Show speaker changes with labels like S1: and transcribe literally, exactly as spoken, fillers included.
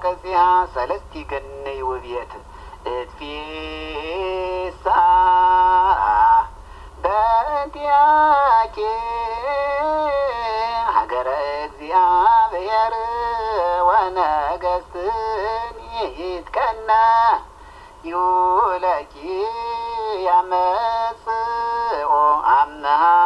S1: ከዚያ ሰለስቲ ገነይ ውብየት እትፊሳ በእንቲአኬ ሀገረ እግዚአብሔር ወነገሥትን ይትቀና ይውለኪ ያመጽኦ አምነሃ